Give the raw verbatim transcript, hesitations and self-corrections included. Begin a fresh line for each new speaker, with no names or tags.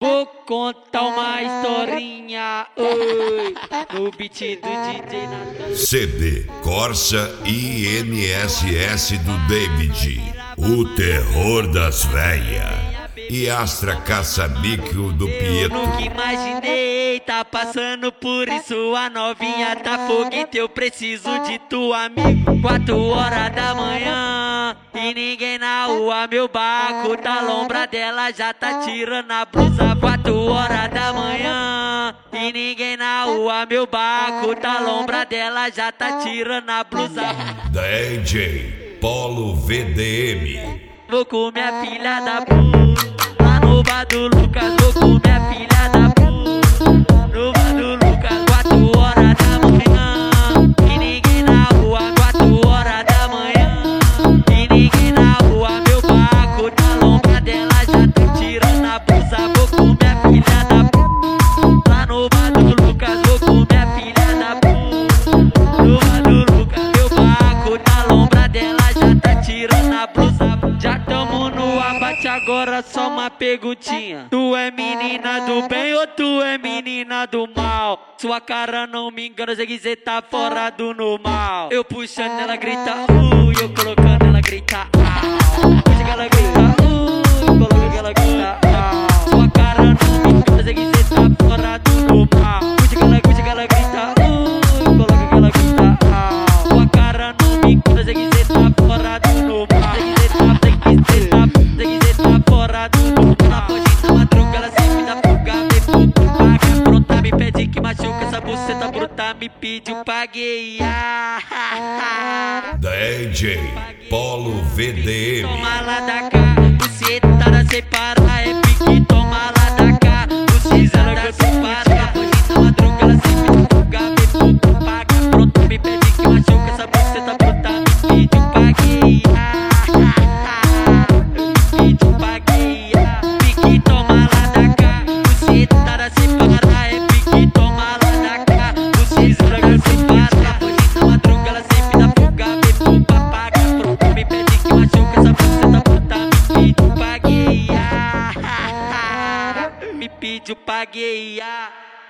Vou contar uma historinha, oi, no beat do D J Natan.
C D Corsa I N S S do David, o terror das véia. E Astra Caça-Níquel do Pietro.
Nunca imaginei tá passando por isso. A novinha tá foguete, eu preciso de tu, amigo. Quatro horas da manhã e ninguém na rua. Meu barco tá lombra dela, já tá tirando a blusa. Quatro horas da manhã e ninguém na rua. Meu barco tá lombra dela, já tá tirando a blusa.
D J Polo V D M.
Vou com minha filha da puta lá no bar do Lucas. Vou com minha filha da puta no bar do Lucas. Quatro horas da manhã e ninguém na rua. Quatro horas da manhã e ninguém na rua. Meu barco tá lombra dela, já tá tirando a blusa. Vou com minha filha da puta lá no bar do Lucas. Vou com minha filha da puta no bar do Lucas. Meu barco tá lombra dela, já tá tirando a blusa. Já tamo no abate, agora só uma perguntinha. Tu é menina do bem ou tu é menina do mal? Sua cara não me engana, sei que cê tá fora do normal. Eu puxando ela grita, uh, eu colocando ela grita, au. Puxa que ela grita, uh, eu coloco que ela grita, au. Sua cara não me engana, sei que cê tá fora do normal. Puxa que ela, puxa que ela grita, uh, eu coloco que ela grita, au. Sua cara não me engana, sei que cê tá fora do normal. Cê tá, cê tá fora do normal. Na foge da madruga, ela sempre dá fuga. Me pouco paga, pronta, me pede que machuca. Essa buceta bruta me pediu pagueia.
D J Polo V D M.
Toma lá da cá, bucetada sem parar. É pique, toma lá da cá, bucetada sem parar. Na foge da madruga, ela sempre dá fuga. Me pouco paga, pronta, me pede que machuca. Essa buceta bruta me pediu pagueia. Me pediu pagueia.